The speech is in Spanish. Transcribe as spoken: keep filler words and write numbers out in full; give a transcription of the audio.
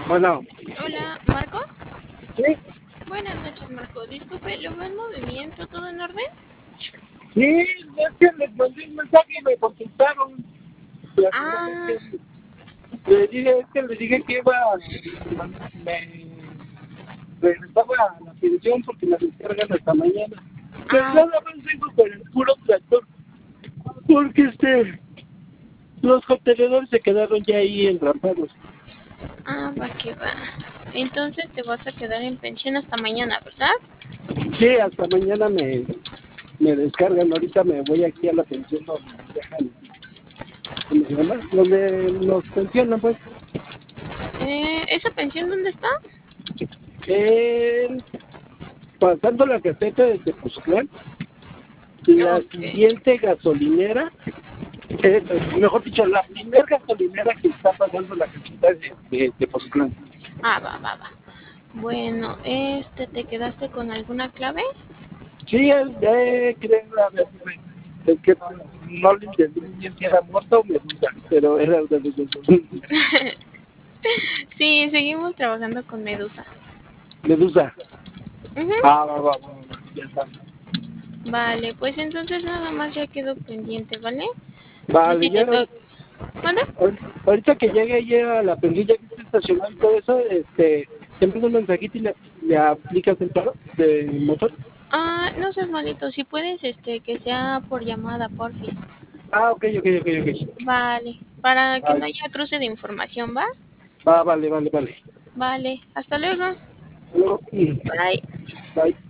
Bueno, Hola, ¿Marco? sí, Buenas noches, Marco. Disculpe, ¿lo veo en movimiento? ¿Todo en orden? sí, es que les mandé un mensaje y me contestaron. Y al final es Ah, que le dije, es que le dije que iba, me regresaba a la pensión porque la descargan hasta mañana. Pero ah, nada más vengo con el puro tractor, porque este, los contenedores se quedaron ya ahí enrampados. ah, va que va. Entonces te vas a quedar en pensión hasta mañana, ¿verdad? Sí, hasta mañana me, me descargan. Ahorita me voy aquí a la pensión donde me dejan, ¿cómo se llama? Donde nos pensionan, pues. Eh, ¿esa pensión dónde está? Eh, pasando la caseta de Tepoztlán, la Ok. siguiente gasolinera, eh, mejor dicho, la primera gasolinera que está pasando la caseta de, de Tepoztlán. Ah, va, va, va. Bueno, este, ¿te quedaste con alguna clave? Sí, eh, creo, a ver, es que no, no le entendí muy bien si era muerto o medusa, pero era de los dos. Sí, seguimos trabajando con Medusa. Medusa. Ujú. Ah, va, va, va, va, ya está. Vale, pues entonces nada más ya quedó pendiente, ¿vale? Y Vale, si te ya, toca... ¿Manda? ahorita que llegue ahí a la pendilla que está estacionada y todo eso, este, te envío un mensajito y le, le aplicas el paro del motor. Ah, no seas malito. Si puedes, este, que sea por llamada, porfis. Ah, ok, ok, ok, ok. Vale, para que no Vale. haya cruce de información, ¿va? Va, vale, vale, vale. Vale, hasta luego. Luego, mm, Bye. bye.